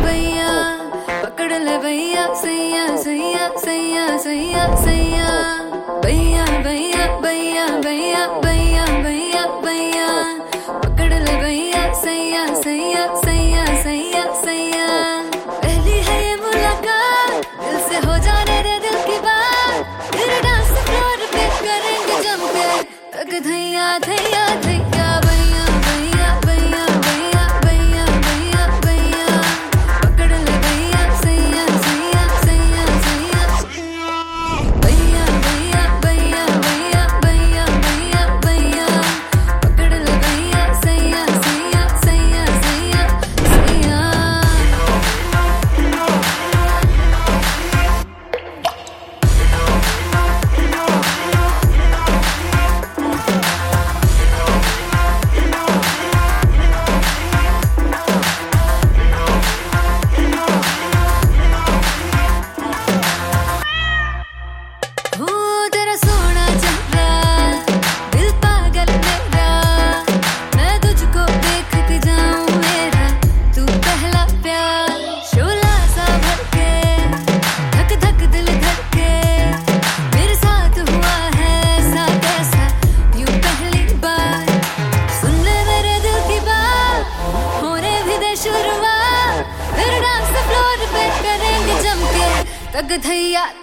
भैया पकड़ ले भैया सैया सैया सैया सैया सैया भैया भैया भैया भैया भैया भैया भैया पकड़ ले भैया सैया सैया सैया सैया सैया। पहली है ये मुलाकात, दिल से हो जाने दे दिल की बात, फिर डांस फ्लोर पे करेंगे जम के तक धैया धैया धैया भैया भैया भैया भैया भैया भैया भैया पकड़ ले भैया सैया सैया सैया सैया भैया भैया भैया भैया भैया भैया भैया पकड़ ले भैया सैया सैया सैया सैया सैया। तेरा सोना चेहरा दिल पागल मेरा, मैं तुझको देखती जाऊं मेरा तू पहला प्यार, शोला सा भर के धक धक दिल धड़के मेरे साथ हुआ है ऐसा कैसा यूं पहली बार। सुन ले मेरे दिल की बात, होने भी दे शुरुआत, फिर डांस फ्लोर पे करेंगे जम के तक धैया